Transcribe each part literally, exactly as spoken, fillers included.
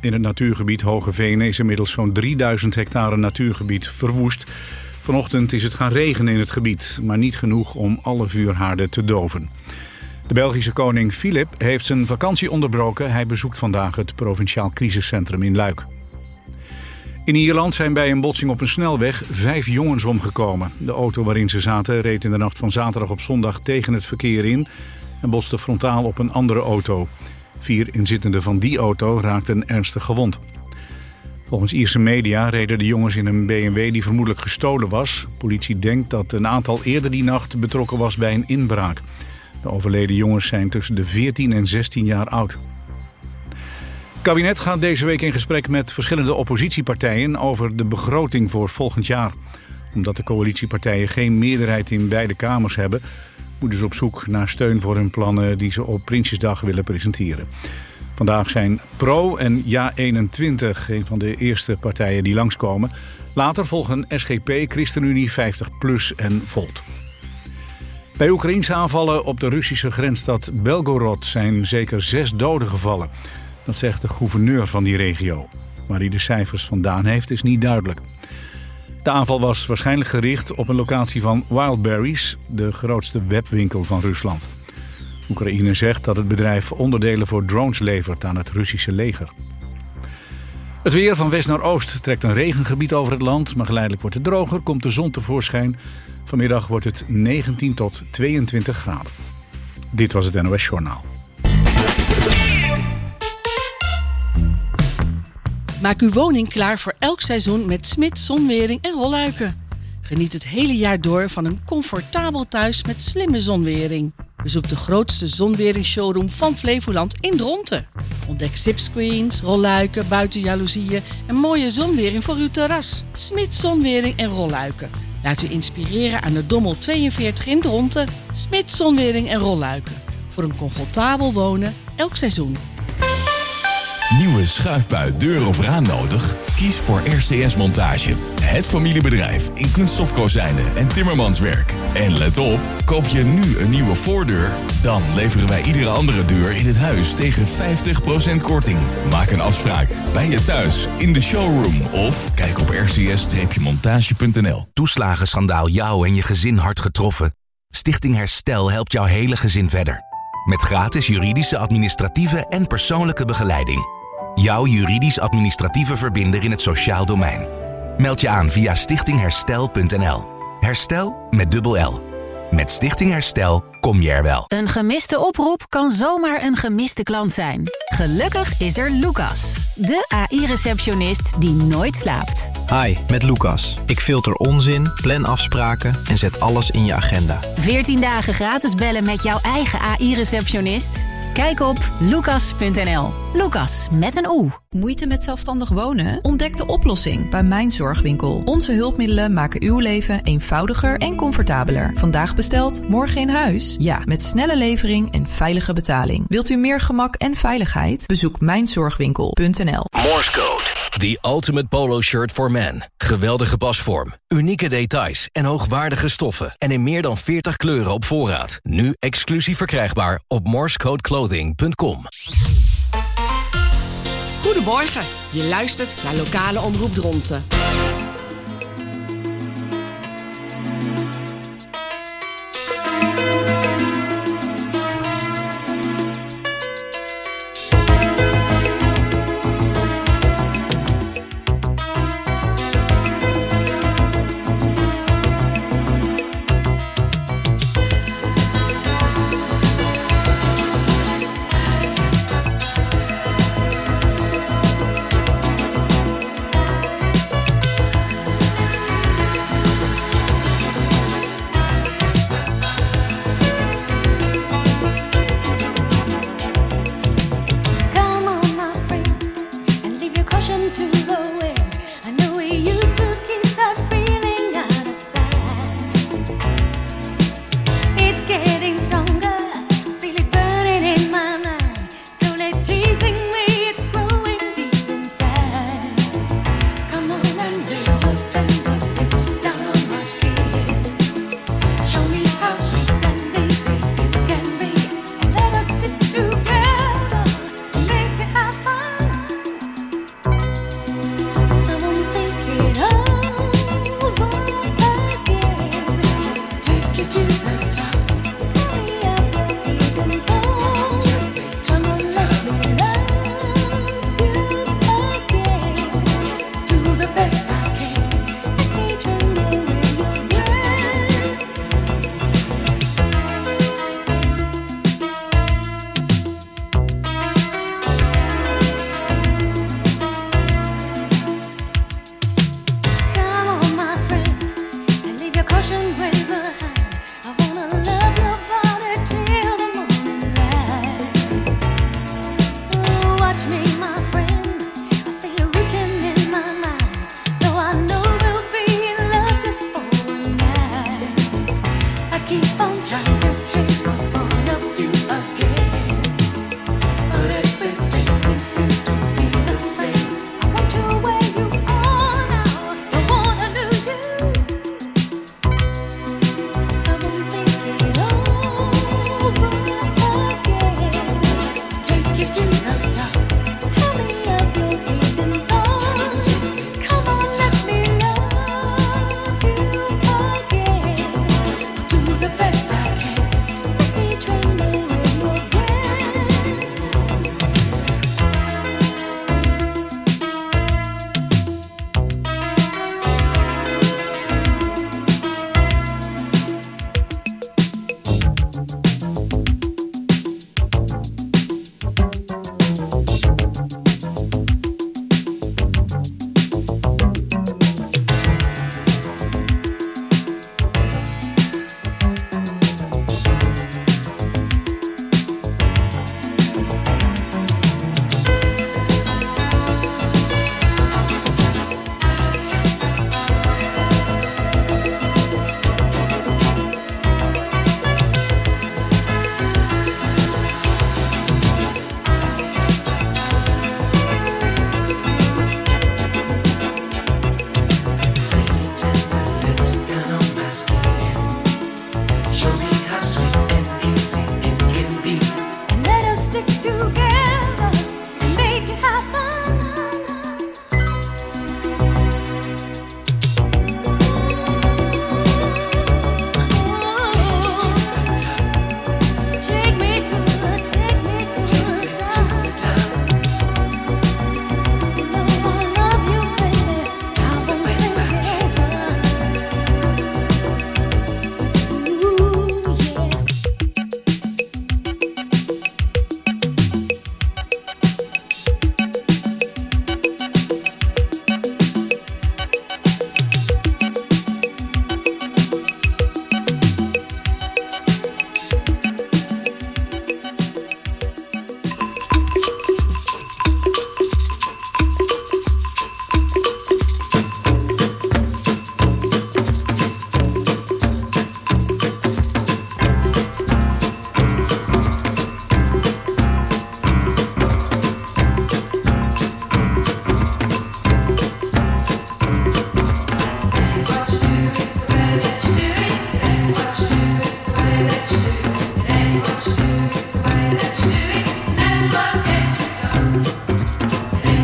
In het natuurgebied Hoge Venen is inmiddels zo'n drieduizend hectare natuurgebied verwoest. Vanochtend is het gaan regenen in het gebied, maar niet genoeg om alle vuurhaarden te doven. De Belgische koning Filip heeft zijn vakantie onderbroken. Hij bezoekt vandaag het provinciaal crisiscentrum in Luik. In Ierland zijn bij een botsing op een snelweg vijf jongens omgekomen. De auto waarin ze zaten reed in de nacht van zaterdag op zondag tegen het verkeer in en botste frontaal op een andere auto. Vier inzittenden van die auto raakten ernstig gewond. Volgens Ierse media reden de jongens in een B M W die vermoedelijk gestolen was. De politie denkt dat een aantal eerder die nacht betrokken was bij een inbraak. De overleden jongens zijn tussen de veertien en zestien jaar oud. Het kabinet gaat deze week in gesprek met verschillende oppositiepartijen over de begroting voor volgend jaar. Omdat de coalitiepartijen geen meerderheid in beide kamers hebben, moeten ze op zoek naar steun voor hun plannen die ze op Prinsjesdag willen presenteren. Vandaag zijn Pro en Ja eenentwintig een van de eerste partijen die langskomen. Later volgen S G P, ChristenUnie, vijftig plus en Volt. Bij Oekraïense aanvallen op de Russische grensstad Belgorod zijn zeker zes doden gevallen. Dat zegt de gouverneur van die regio. Waar hij de cijfers vandaan heeft is niet duidelijk. De aanval was waarschijnlijk gericht op een locatie van Wildberries, de grootste webwinkel van Rusland. Oekraïne zegt dat het bedrijf onderdelen voor drones levert aan het Russische leger. Het weer van west naar oost trekt een regengebied over het land, maar geleidelijk wordt het droger, komt de zon tevoorschijn. Vanmiddag wordt het negentien tot tweeëntwintig graden. Dit was het N O S Journaal. Maak uw woning klaar voor elk seizoen met Smits Zonwering en Rolluiken. Geniet het hele jaar door van een comfortabel thuis met slimme zonwering. Bezoek de grootste zonwering-showroom van Flevoland in Dronten. Ontdek zipscreens, rolluiken, buitenjaloezieën en mooie zonwering voor uw terras. Smits Zonwering en Rolluiken. Laat u inspireren aan de Dommel tweeënveertig in Dronten. Smits Zonwering en Rolluiken. Voor een comfortabel wonen elk seizoen. Nieuwe schuifbui, deur of raam nodig? Kies voor R C S Montage. Het familiebedrijf in kunststofkozijnen en timmermanswerk. En let op, koop je nu een nieuwe voordeur, dan leveren wij iedere andere deur in het huis tegen vijftig procent korting. Maak een afspraak bij je thuis, in de showroom of kijk op r c s montage punt n l. Toeslagenschandaal jou en je gezin hard getroffen? Stichting Herstel helpt jouw hele gezin verder. Met gratis juridische, administratieve en persoonlijke begeleiding. Jouw juridisch-administratieve verbinder in het sociaal domein. Meld je aan via stichting herstel punt n l. Herstel met dubbel L. Met Stichting Herstel kom je er wel. Een gemiste oproep kan zomaar een gemiste klant zijn. Gelukkig is er Lucas, de A I-receptionist die nooit slaapt. Hi, met Lucas. Ik filter onzin, plan afspraken en zet alles in je agenda. veertien dagen gratis bellen met jouw eigen A I-receptionist? Kijk op lucas punt n l. Lucas met een O. Moeite met zelfstandig wonen? Ontdek de oplossing bij Mijn Zorgwinkel. Onze hulpmiddelen maken uw leven eenvoudiger en comfortabeler. Vandaag besteld, morgen in huis? Ja, met snelle levering en veilige betaling. Wilt u meer gemak en veiligheid? Bezoek mijn zorgwinkel punt n l. Morse Code, the ultimate polo shirt for men. Geweldige pasvorm, unieke details en hoogwaardige stoffen. En in meer dan veertig kleuren op voorraad. Nu exclusief verkrijgbaar op morsecodeclothing punt com. Goedemorgen, je luistert naar Lokale Omroep Dronten.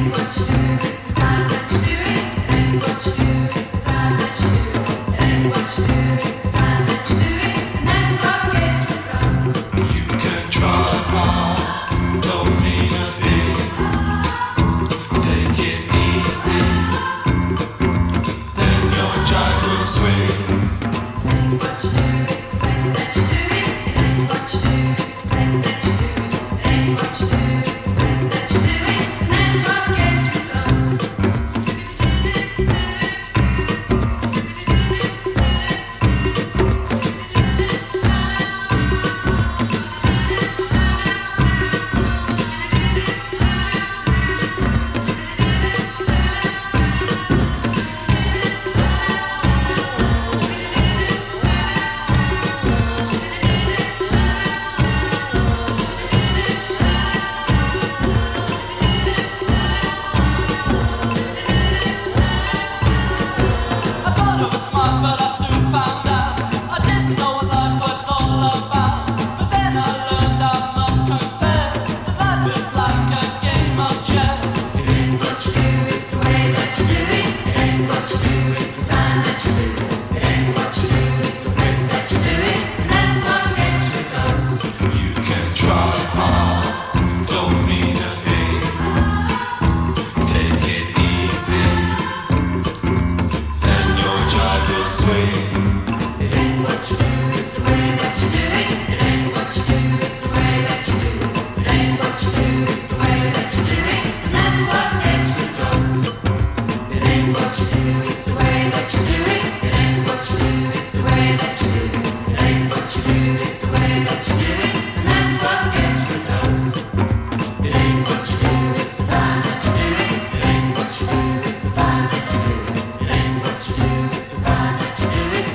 It's the time that you do it.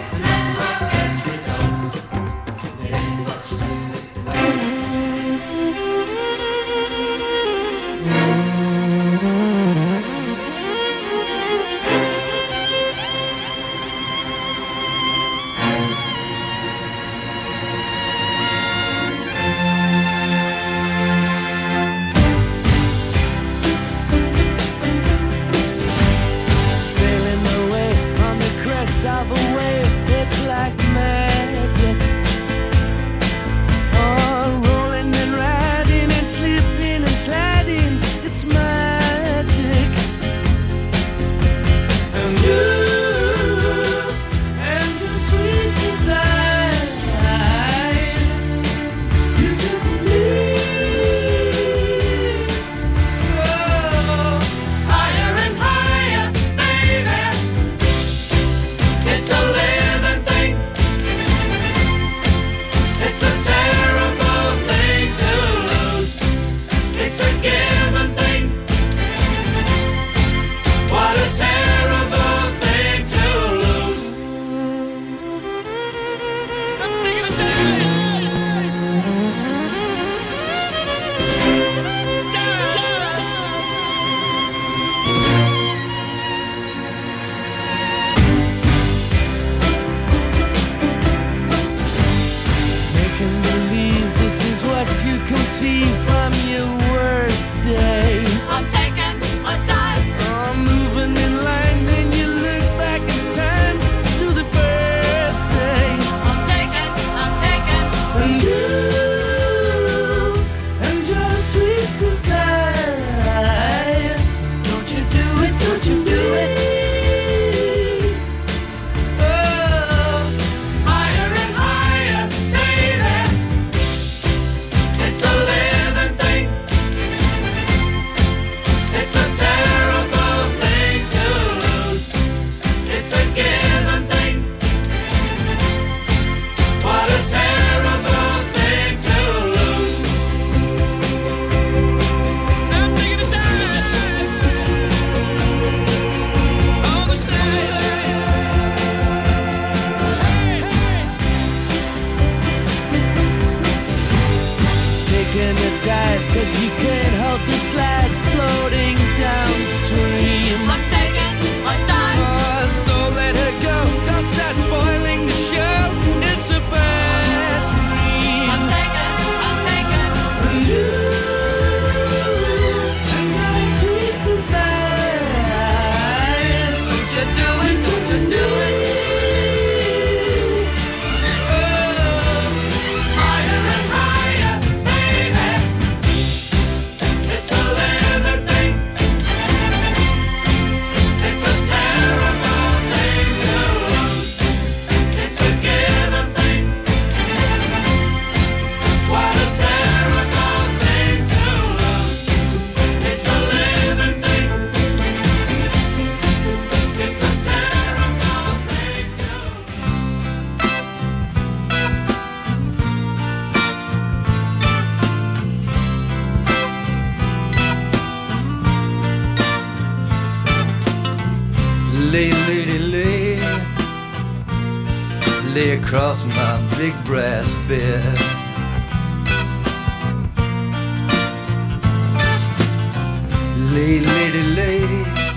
Lay, lady, lay, lay across my big brass bed. Lay, lady, lay,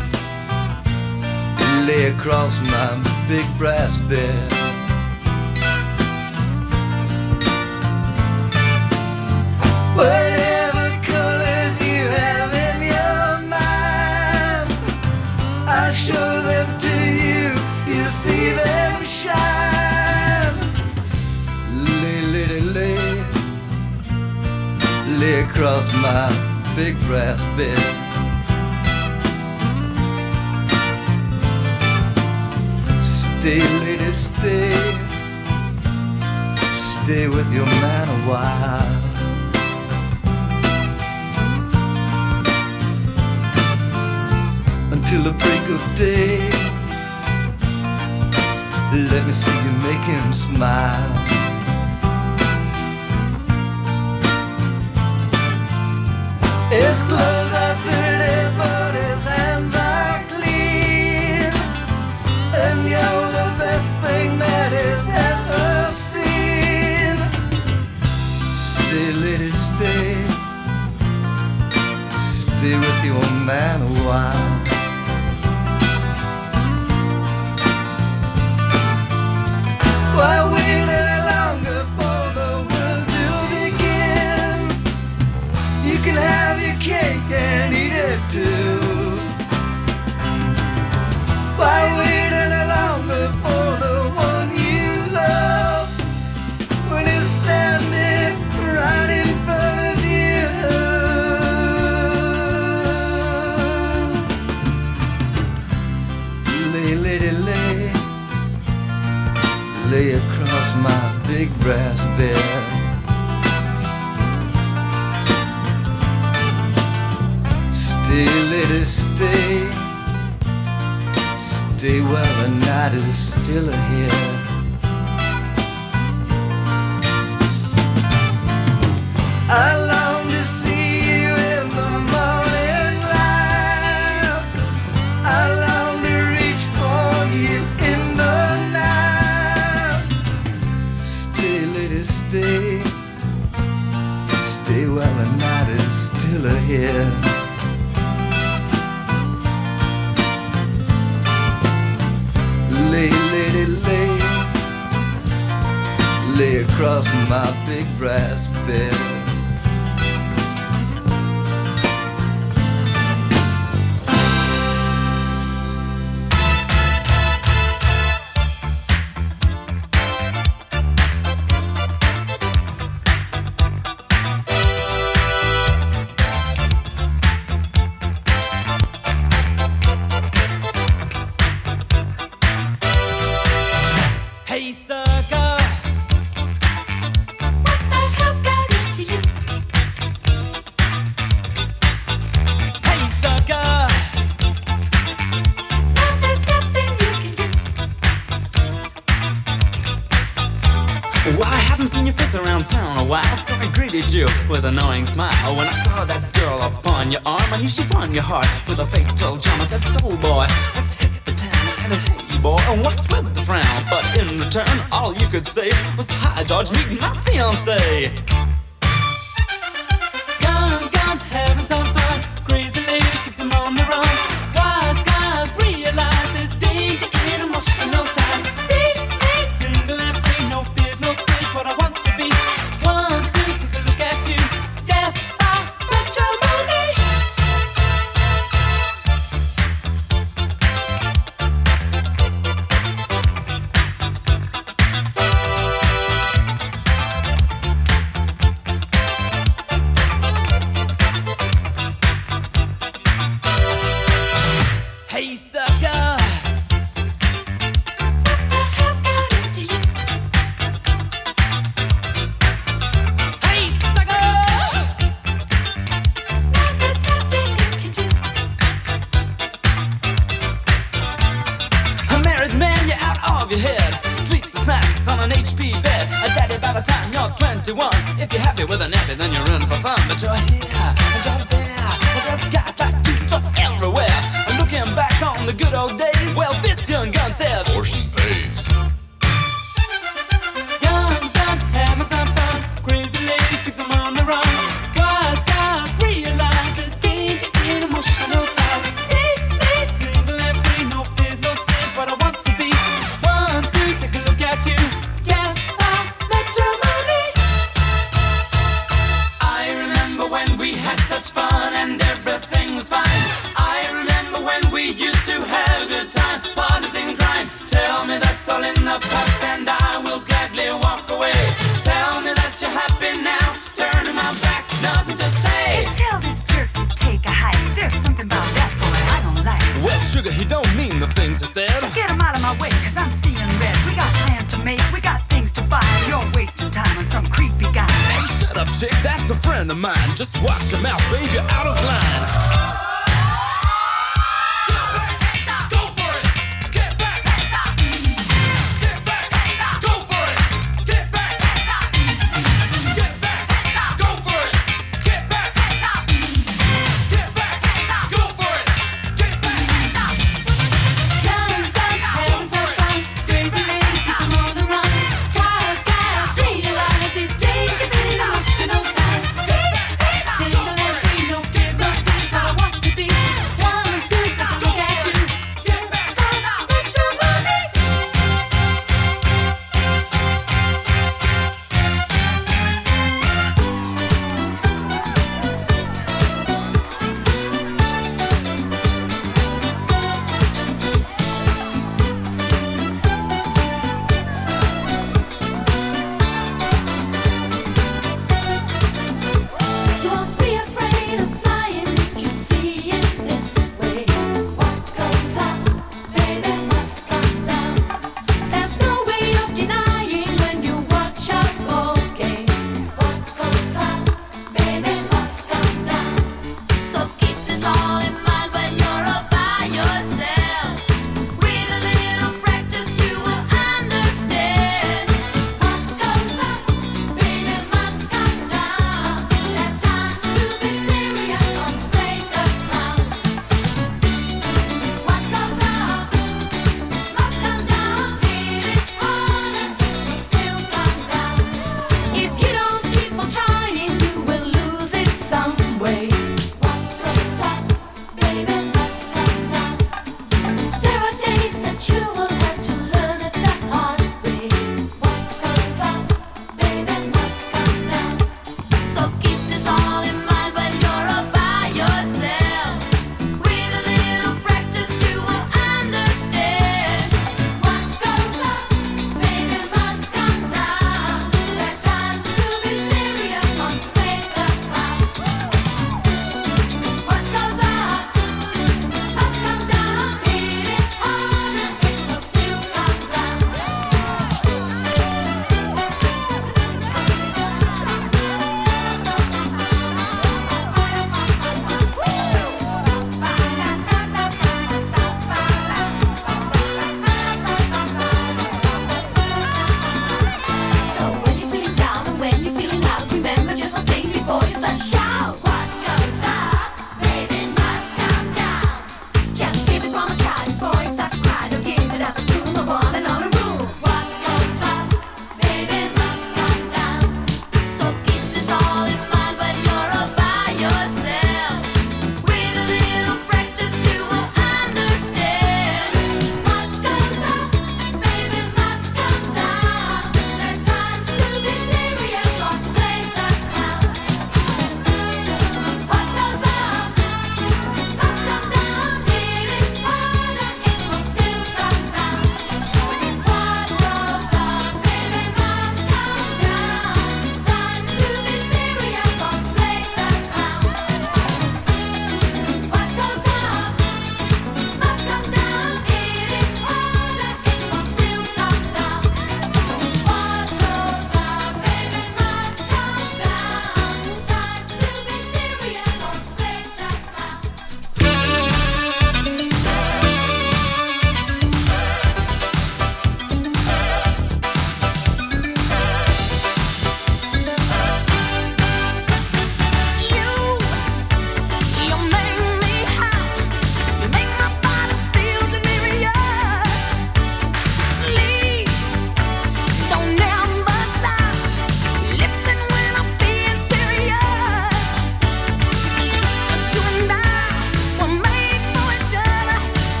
lay across my big brass bed. Whatever colors you have in your mind, I'll show them to you, you'll see them shine. Lay, lady, lay, lay across my big brass bed. Stay, lady, stay, stay with your man a while. Until the break of day, let me see you make him smile. His clothes are dirty, but his hands are clean, and you're the best thing that he's ever seen. Stay, lady, stay, stay with your man a while. Why wait any longer for the world to begin? You can have your cake and eat it too. Why wait any longer for the one you love when he's standing right in front of you? Lay, lady, lay, lay across my big brass bed. Stay, lady, stay, stay while the night is still ahead. I long to see you in the morning light. I long to reach for you in the night. Stay, lady, stay, stay while the night is still ahead. Lay, lady, lay, lay across my big brass bed. Hey, sucker, what the hell's got into you? Hey, sucker, now there's nothing you can do. Well, I haven't seen your face around town a while, so I greeted you with an annoying smile. When I saw that girl upon your arm, I knew she'd won your heart with a fatal charm. I said, soul boy, let's hit the town. I said, hey boy, and what's with the frown? But in return, all you could say was, hi George, meet my fiancé. Guns, guns, having some fun. Crazy ladies, keep them on the run. Wise guys realize there's danger in emotional ties. See me single and free, no fears, no tears. What I want to be, one, two, take a look at you. Death by matrimony. Hey, sucker, what the hell's got into you? Hey, sucker, now there's nothing you can do. A married man, you're out of your head. Sleepless nights on an H P bed. A daddy by the time you're twenty-one. If you're happy with a nappy, then you're in for fun. But you're here and you're there. But there's guys like you just everywhere. Looking back on the good old days, well, this says Portion pays. young guns having some fun, crazy ladies keep them on the run. Wise guys realize there's danger in emotional ties. See me single and free, no fears, no tears, but I want to be one to take a look at you. Yeah, I met your money. I remember when we had such fun and everything was fine. I remember when we used to have a good time, partners in crime. Tell me that's all in the past and I will gladly walk away. Tell me that you're happy now, turning my back, nothing to say. Hey, tell this jerk to take a hike. There's something about that boy I don't like. Well, sugar, he don't mean the things he said. Just get him out of my way, cause I'm seeing red. We got plans to make, we got things to buy. You're wasting time on some creepy guy. Hey, shut up, chick, that's a friend of mine. Just watch your mouth, baby, you're out of line. Go for it, get back. Get back, go for it, get back. Get back, go for it, get back. Get back, go for it, get back. Young guns having some fun, crazy ladies keep them on the run. Guys, guys, realize there's danger in emotional ties. See, single and free, no fears, no tears, but I want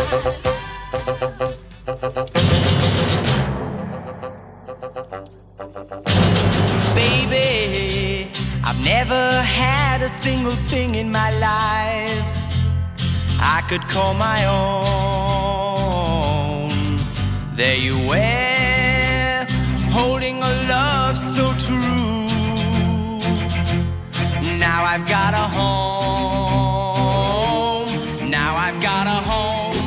Baby, I've never had a single thing in my life I could call my own. There you were, holding a love so true. Now I've got a home. Now I've got a home.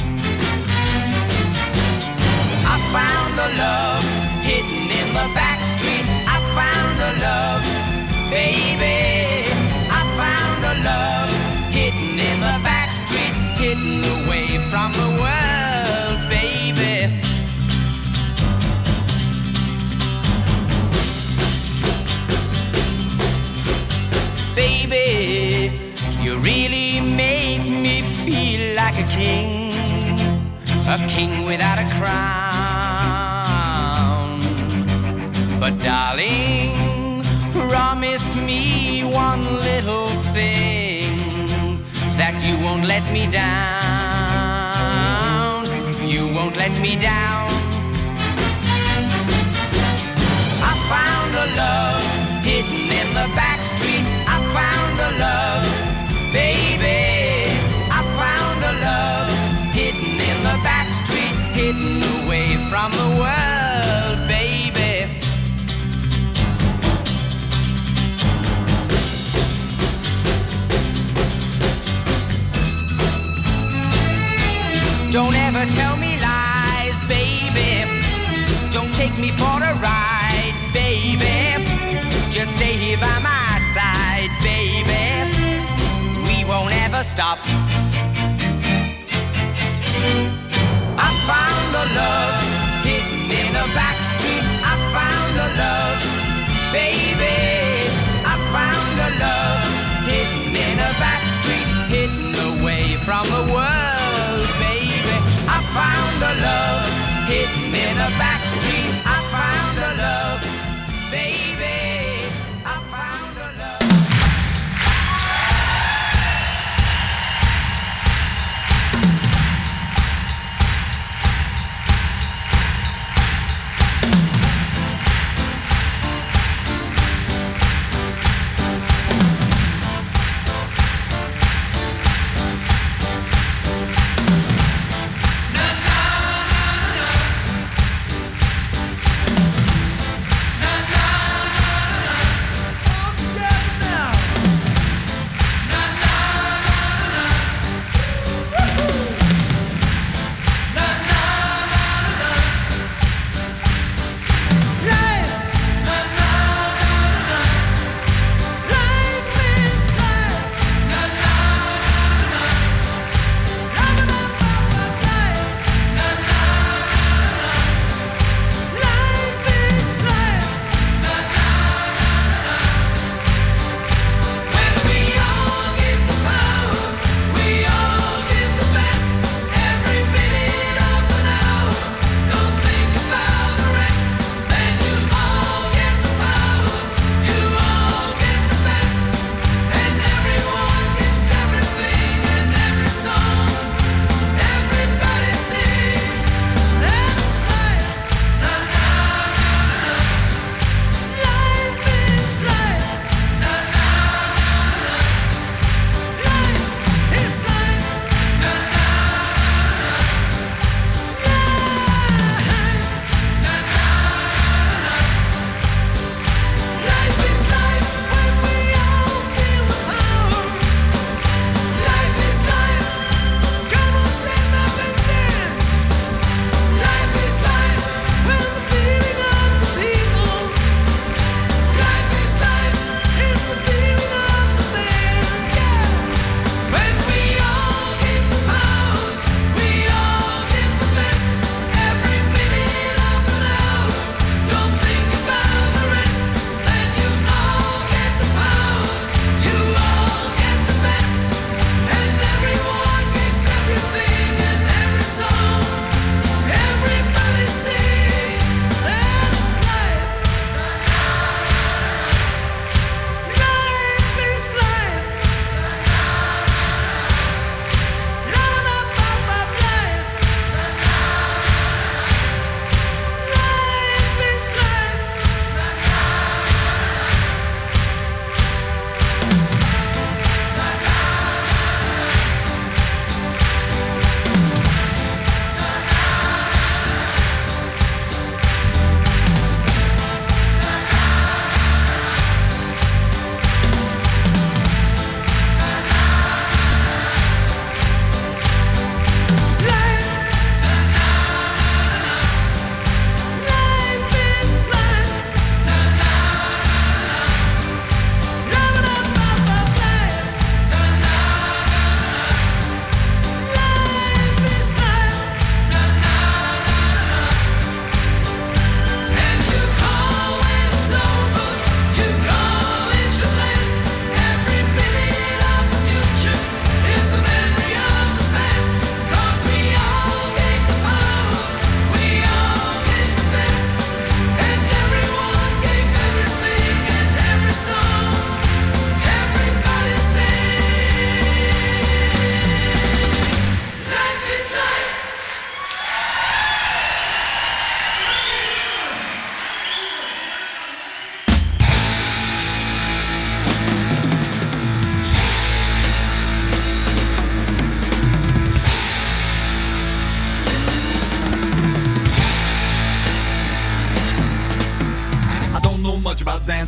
I found a love hidden in the back street. I found a love, baby. I found a love hidden in the back street, hidden away from the world, baby. Baby, you really make me feel like a king, a king without a crown. But darling, promise me one little thing, that you won't let me down. You won't let me down. I found a love hidden in the back street. I found a love, baby. I found a love hidden in the back street, hidden away from the world, baby. Don't ever tell me lies, baby. Don't take me for a ride, baby. Just stay here by my side, baby. We won't ever stop. I found a love hidden in the back street. I found a love, baby. I found a love hidden in a back street, hidden away from the world, baby. I found a love hidden in a back street. I found a love, baby. I found a love.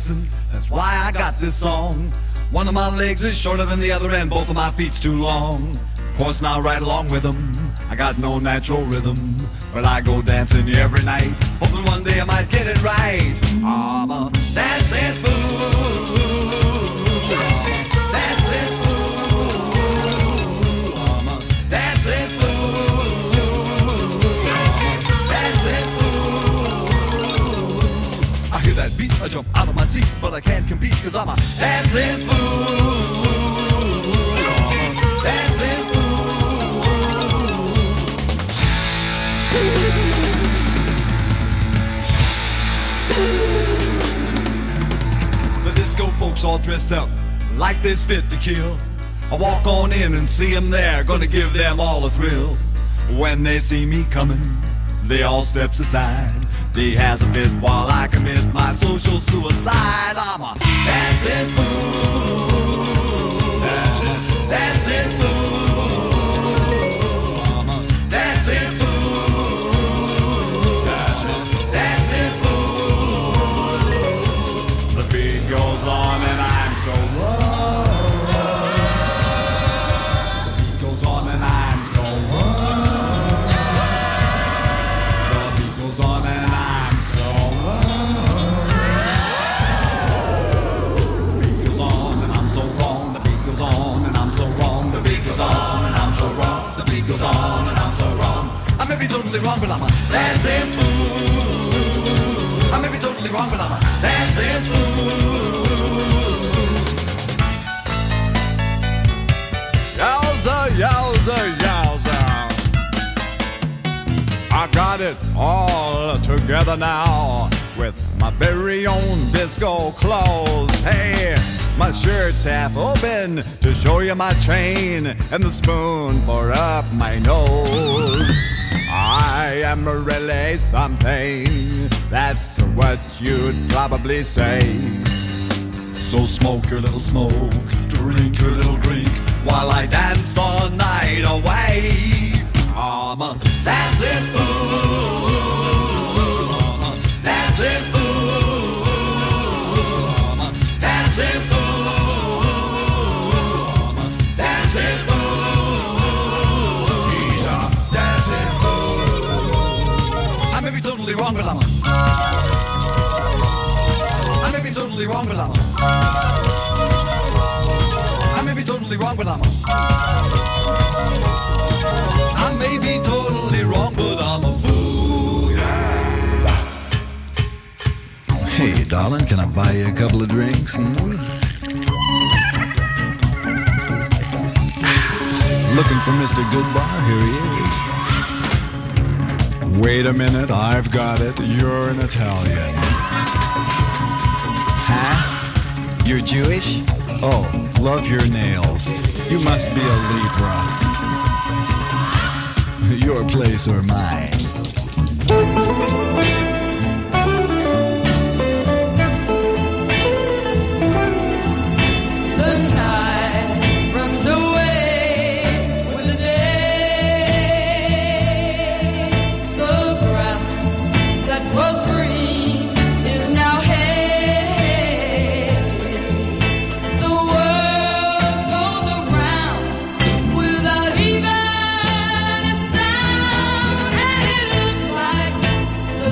dancing, that's why I got this song. One of my legs is shorter than the other and both of my feet's too long. Of course now right along with them, I got no natural rhythm, but I go dancing every night, hoping one day I might get it right. I'm a dancing fool, dancing fool, I'm a dancing fool, dancing fool. I hear that beat, I jump out of my seat, but I can't compete cause I'm a dancing fool, dancing fool. The disco folks all dressed up like this fit to kill. I walk on in and see them there, gonna give them all a thrill. When they see me coming, they all steps aside. They has a fit while I commit my social suicide. I'm a dancing fool, dancing, dancing fool. I'm a dancing fool. Goes on and I'm so wrong. The beat goes on and I'm so wrong. The beat goes on and I'm so wrong. The beat goes on and I'm so wrong. The beat goes on and I'm so wrong. The beat goes on and I'm so wrong. The beat goes on and I'm so wrong. I may be totally wrong, but I'm a dancing fool. I may be totally wrong, but I'm a dancing fool. Yowza, yowza, yowza. I got it all together now with my very own disco clothes. Hey, my shirt's half open to show you my chain and the spoon for up my nose. I am really something, that's what you'd probably say. So smoke your little smoke, drink your little drink, while I dance the night away. I'm a dancing fool, I'm a dancing fool, I'm a dancing fool, I'm a dancing fool. He's a dancing fool. I may be totally wrong, but I'm a I may be totally wrong, but I'm a I may be totally wrong, but I'm a I may be totally wrong, but I'm a fool, yeah. Hey, darling, can I buy you a couple of drinks? Hmm? Looking for Mister Goodbar? Here he is. Wait a minute, I've got it. You're an Italian. Huh? You're Jewish? Oh, love your nails. You must be a Libra. Your place or mine. The night runs away with the day. The grass that was green is now hay. The world goes around without even a sound, and it looks like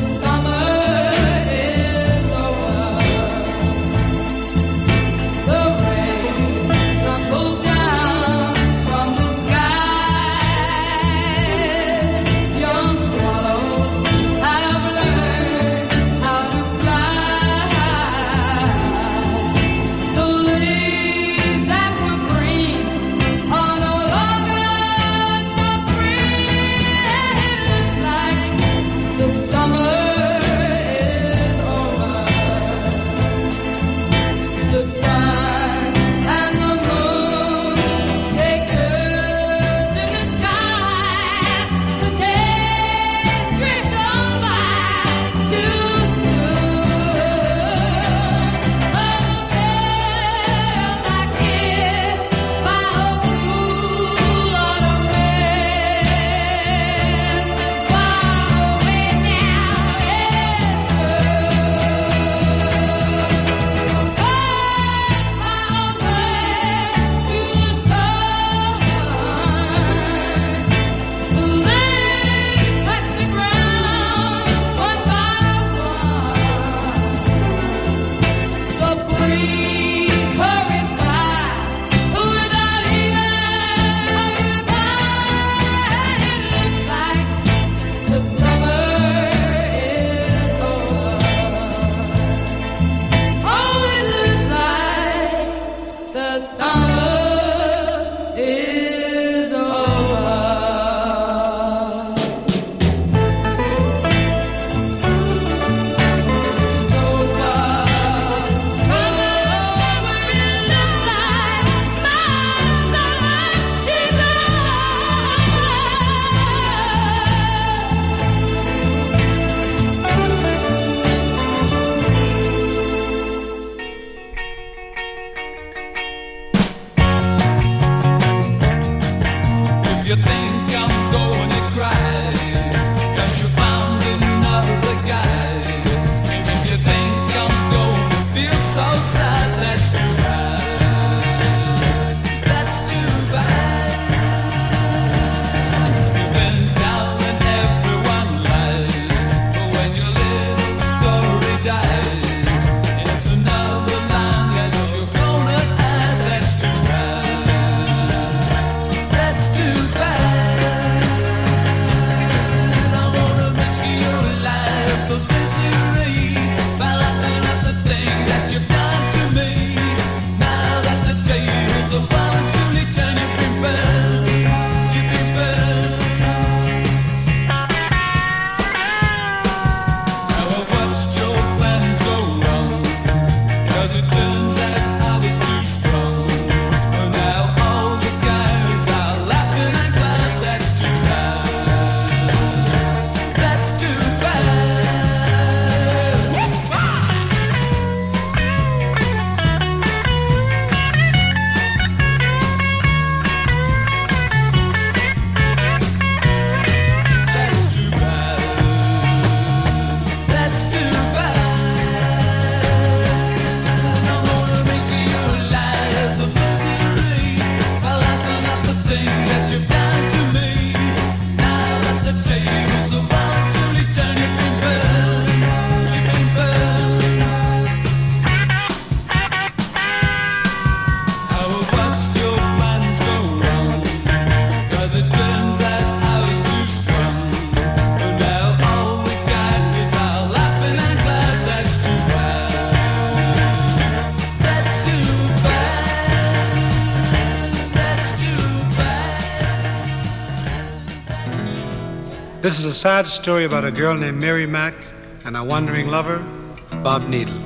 This is a sad story about a girl named Mary Mack and a wandering lover, Bob Needle.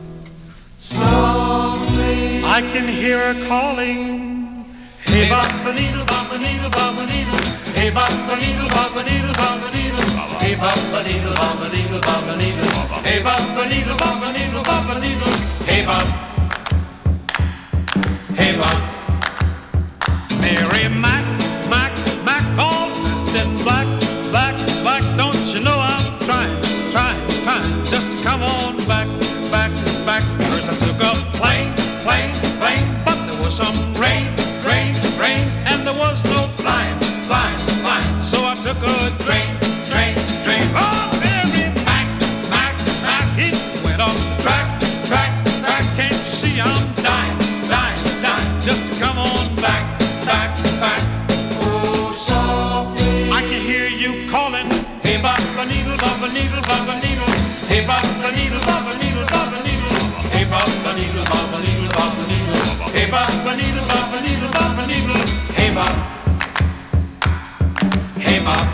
Softly, I can hear her calling. Hey, Bob Needle, Bob Needle, Bob Needle. Hey, Bob Needle, Bob Needle, Bob Needle. Hey, Bob Needle, Bob Needle, Bob Needle. Hey, Bob Needle, Bob Needle, Bob Needle. Hey, Bob. Hey, Bob. Mary Mack, Mack, Mack, all dressed in black, black, black. Don't you know I'm trying, trying, trying just to come on back, back, back. First I took a plane, plane, plane, but there was some rain, rain, rain, and there was no flying, flying, flying. So I took a train, train, train. Oh, Mary Mack, Mack, Mack, it went off the track, track, track. Can't you see I'm dying, dying, dying just to come on back, back, back. Oh, softly, I can hear you calling. Hey, Baba Needle, Baba Needle, Baba Needle. Hey, Baba Needle, Baba Needle, Baba Needle. Hey, Baba Needle, Baba Needle, Baba Needle. Hey, Baba Needle, Baba Needle, Baba Needle. Hey, Bob. Hey, Bob.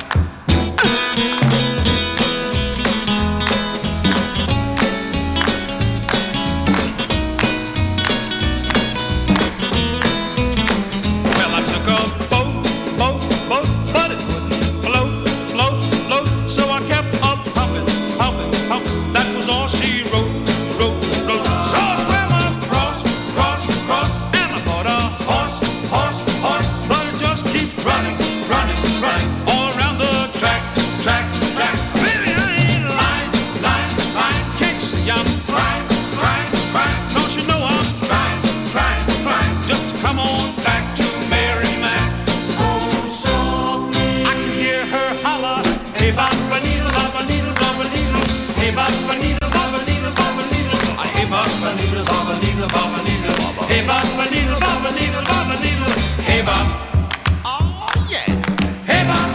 Well, I took a boat, boat, boat, but it wouldn't float, float, float. So I kept on pumping, pumping, pumping. That was all she wrote, wrote, wrote. So I swam across, cross, cross, and I bought a horse, horse, horse. But it just keeps running, running, running all around the track, track, track. Baby, I ain't lying, lying, lying. Can't you see I'm crying, crying, crying? Don't you know I'm trying, trying, trying just to come on back to Mary Mack. Oh, softly, I can hear her holler. Hey, Baba Needle, Baba Needle, Baba Needle. Hey, Baba Needle, Baba Needle, Baba Needle. Hey, Baba Needle, Baba Needle, Baba Needle. Hey, Baba Needle, Baba Needle, Baba Needle. Hey, Bob. Oh, yeah. Hey, Bob.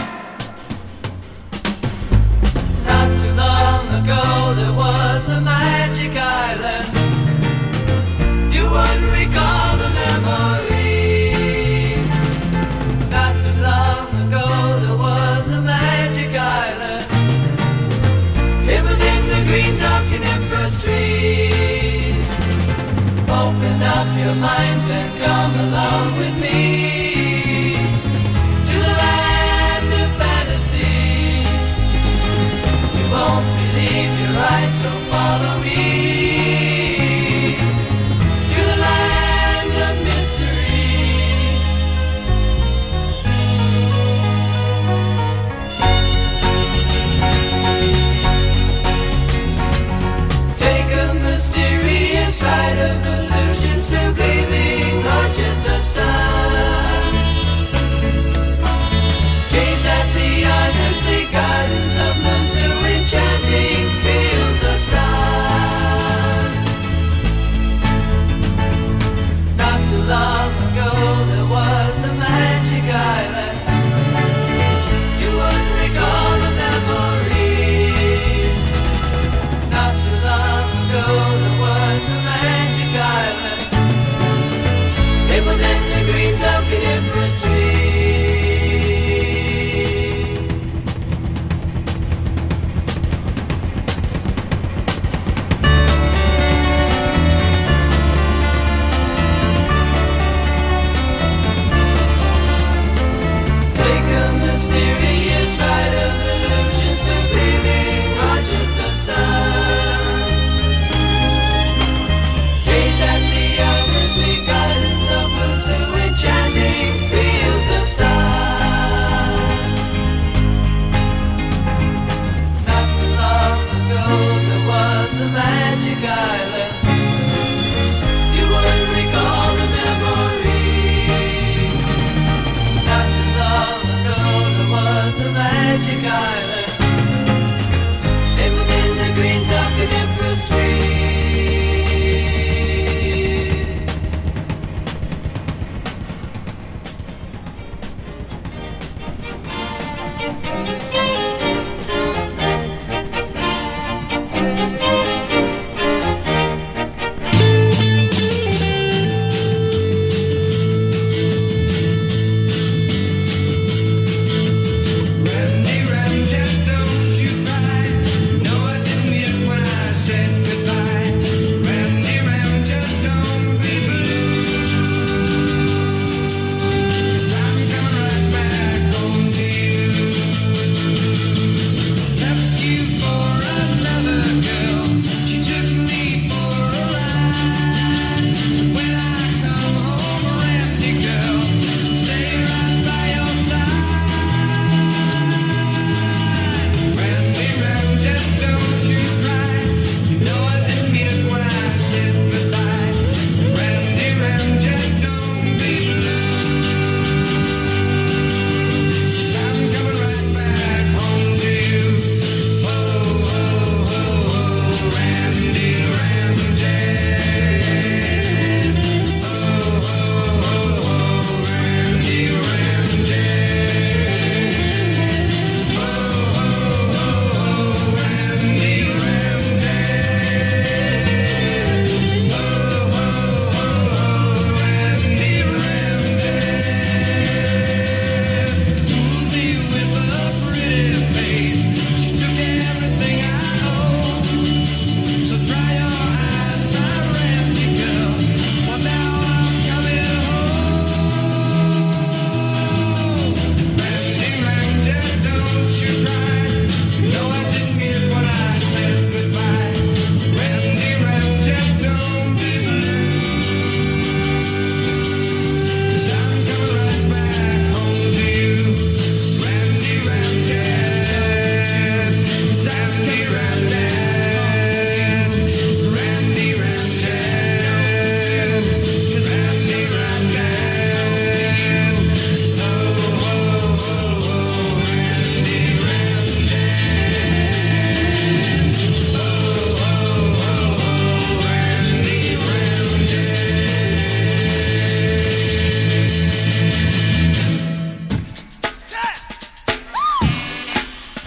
Not too long ago there was a magic island. You wouldn't recall the memory. Not too long ago there was a magic island. It was in the green top coniferous tree. Open up your minds and come along with me to the land of fantasy. You won't believe your eyes, so follow me to the land of mystery. Take a mysterious ride of illusions through gleaming orchards of sun. Gaze at the unearthly gardens of moons through enchanting fields of stars. Not too long ago there was a magic island. You wouldn't recall the memory. Not too long ago there was a magic island. It was in the greens of coniferous trees. Take a mysterious ride of illusions through gleaming orchards of sun. Gaze at the unearthly gardens of moons through enchanting fields of stars. Not too long ago there was a magic island. You wouldn't recall the memory. Not too long ago there was a magic island. It was in the greens of coniferous trees. Randy, Randy.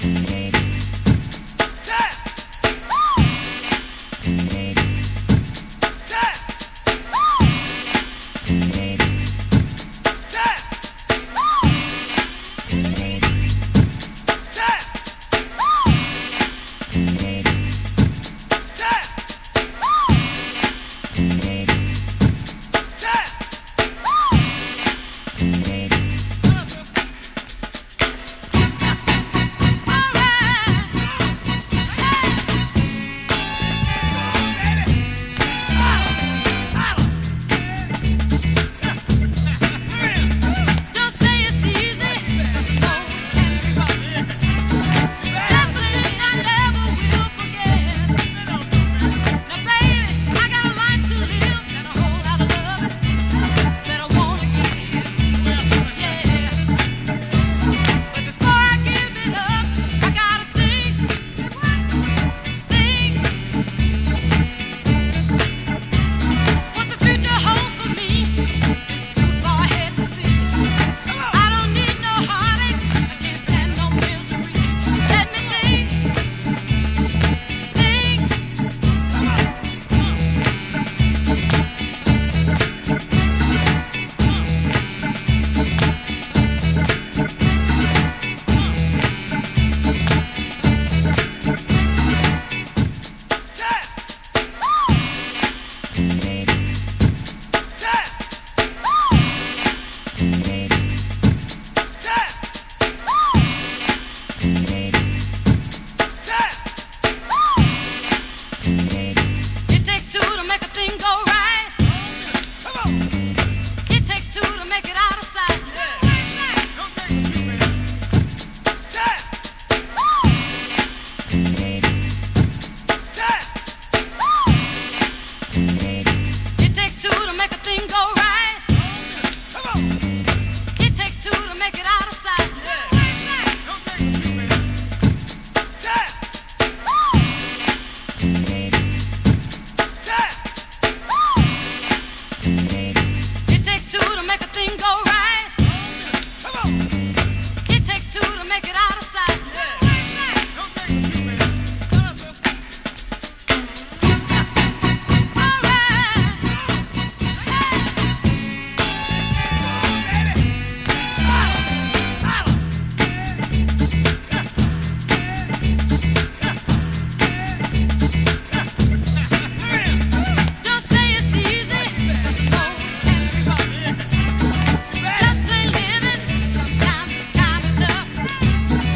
Just ain't living. Sometimes it's kind of tough.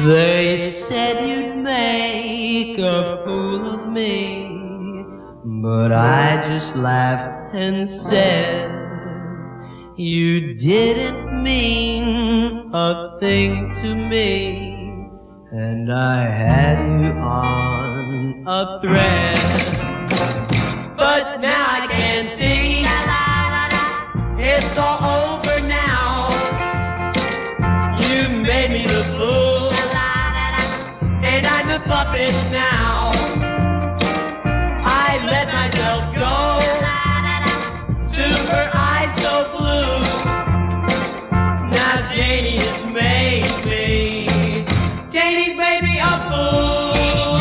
They said you'd make a fool of me, but I just laughed and said you didn't mean a thing to me, and I had you on a thread. But now I can see it's all over now. You made me the fool, and I'm the puppet now. I let myself go to her eyes so blue. Now Janie has made me, Janie's made me a fool.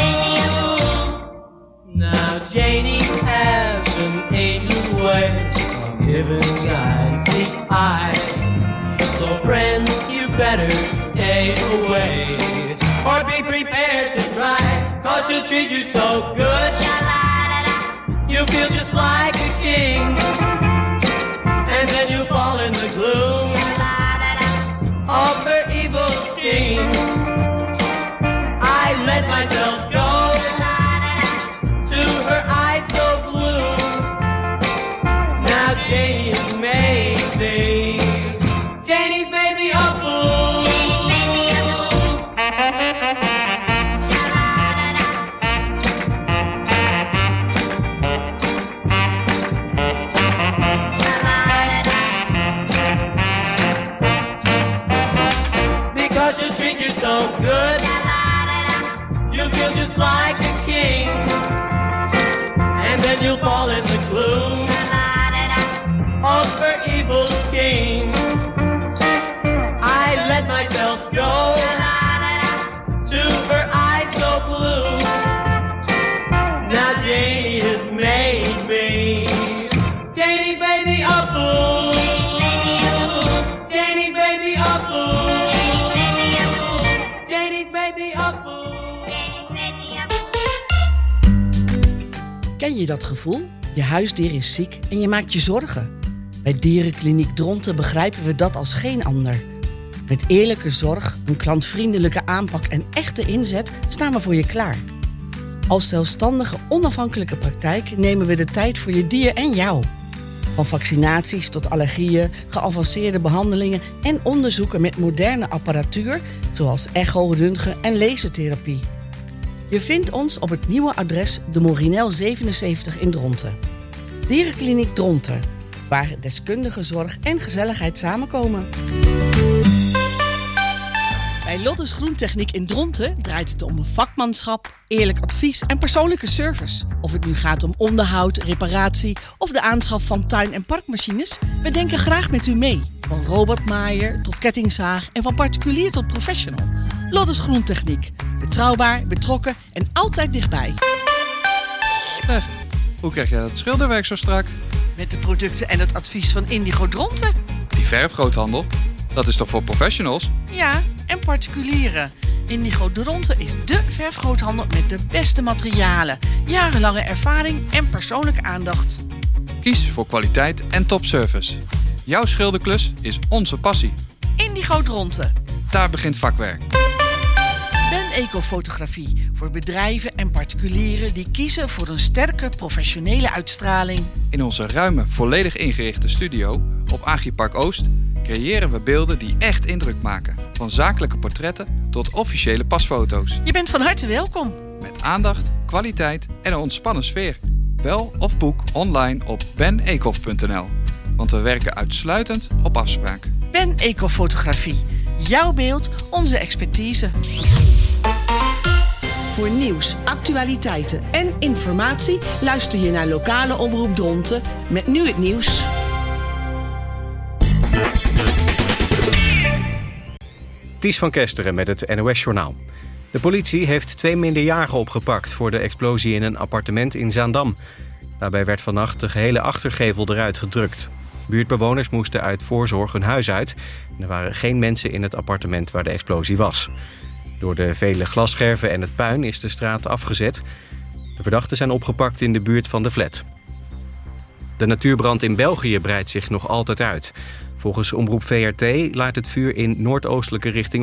Now Janie has an angel way of giving guys the eye. So friends, you better stay away, or be prepared to cry, cause she'll treat you so good. You feel just like a king, and then you fall in the gloom of her evil scheme. I let myself go to her eyes so blue. Now Janie's made me, Janie's made me a fool. Because she'll treat you so good, you'll feel just like a king, and then you'll fall in the gloom of her evil scheme. I let myself go to her eyes so blue. Now Janie has made me, Janie's made me a fool. Janie's made me a fool. Janie's made me a fool. Ken je dat gevoel? Je huisdier is ziek en je maakt je zorgen. Bij Dierenkliniek Dronten begrijpen we dat als geen ander. Met eerlijke zorg, een klantvriendelijke aanpak en echte inzet staan we voor je klaar. Als zelfstandige, onafhankelijke praktijk nemen we de tijd voor je dier en jou. Van vaccinaties tot allergieën, geavanceerde behandelingen en onderzoeken met moderne apparatuur, zoals echo, röntgen en lasertherapie. Je vindt ons op het nieuwe adres de Morinel zevenenzeventig in Dronten. Dierenkliniek Dronten, waar deskundige zorg en gezelligheid samenkomen. Bij Lottes Groentechniek in Dronten draait het om vakmanschap, eerlijk advies en persoonlijke service. Of het nu gaat om onderhoud, reparatie of de aanschaf van tuin- en parkmachines, we denken graag met u mee. Van robotmaaier tot kettingzaag en van particulier tot professional. Lottes Groentechniek. Betrouwbaar, betrokken en altijd dichtbij. Zeg, hoe krijg jij dat schilderwerk zo strak? Met de producten en het advies van Indigo Dronten. Die verfgroothandel, dat is toch voor professionals? Ja, en particulieren. Indigo Dronten is dé verfgroothandel met de beste materialen, jarenlange ervaring en persoonlijke aandacht. Kies voor kwaliteit en topservice. Jouw schilderklus is onze passie. Indigo Dronten. Daar begint vakwerk. Ben Ecofotografie voor bedrijven en particulieren die kiezen voor een sterke professionele uitstraling. In onze ruime, volledig ingerichte studio op Agripark Oost creëren we beelden die echt indruk maken. Van zakelijke portretten tot officiële pasfoto's. Je bent van harte welkom. Met aandacht, kwaliteit en een ontspannen sfeer. Bel of boek online op ben ecof punt n l. Want we werken uitsluitend op afspraak. Ben Ecofotografie. Jouw beeld, onze expertise. Voor nieuws, actualiteiten en informatie luister je naar lokale omroep Dronten met nu het nieuws. Ties van Kesteren met het N O S-journaal. De politie heeft twee minderjarigen opgepakt voor de explosie in een appartement in Zaandam. Daarbij werd vannacht de gehele achtergevel eruit gedrukt. Buurtbewoners moesten uit voorzorg hun huis uit. Er waren geen mensen in het appartement waar de explosie was. Door de vele glasscherven en het puin is de straat afgezet. De verdachten zijn opgepakt in de buurt van de flat. De natuurbrand in België breidt zich nog altijd uit. Volgens Omroep V R T laat het vuur in noordoostelijke richting